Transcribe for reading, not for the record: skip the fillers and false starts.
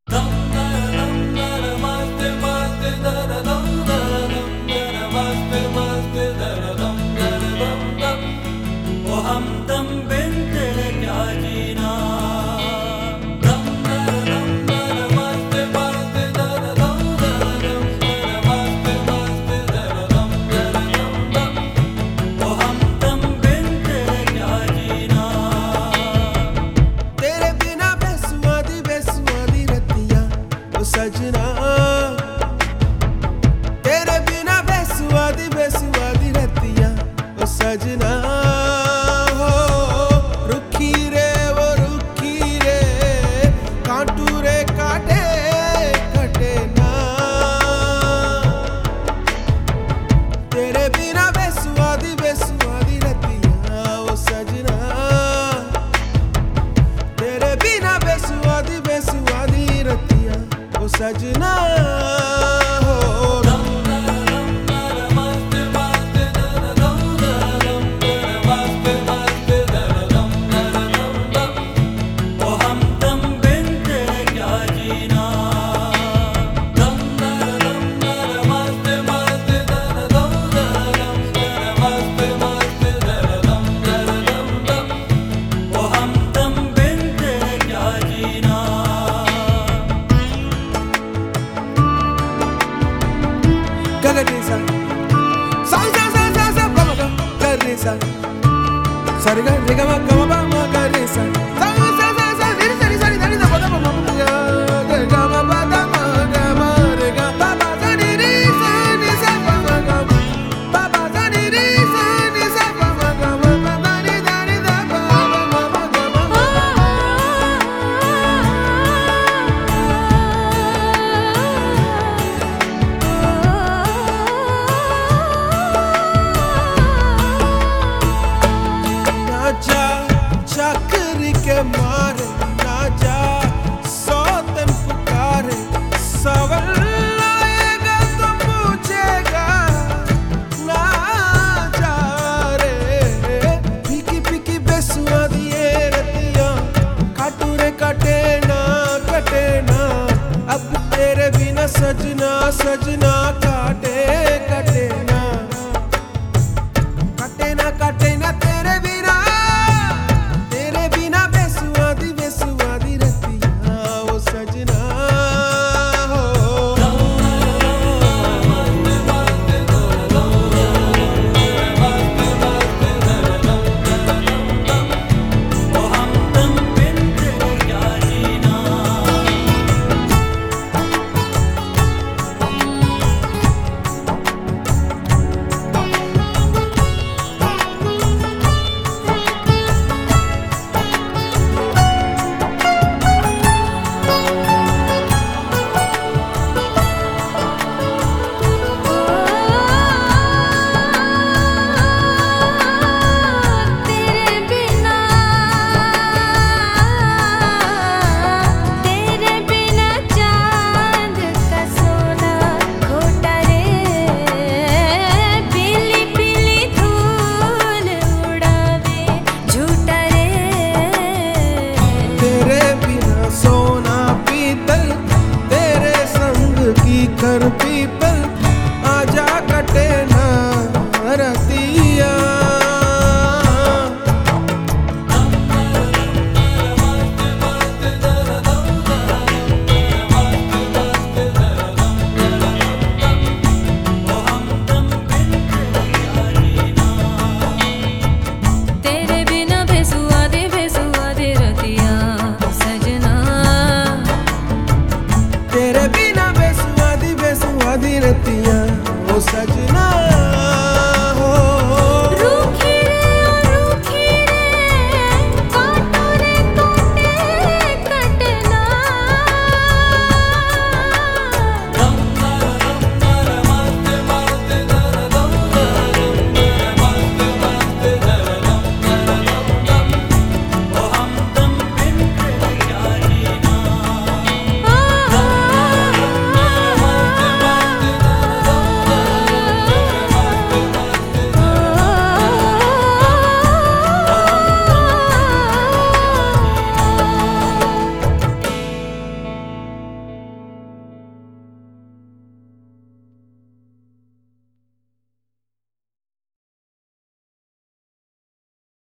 सजना तेरे बिना बेसुआदी बेसुआदी रतिया ओ सजना हो रुखी रे वो रुखी रे कांटू रे काटे कटे ना तेरे बिना बेसुआदी बेसुआदी रतिया ओ सजना तेरे बिना बेसुआदी बेसुआदी रतिया ओ सजना चक्री के मारे ना जा सौतन पुकारे सवाल आएगा तो पूछेगा ना जा रे फीकी फीकी बेसुआदी ये रतिया काटू रे कटे ना अब तेरे बिना सजना सजना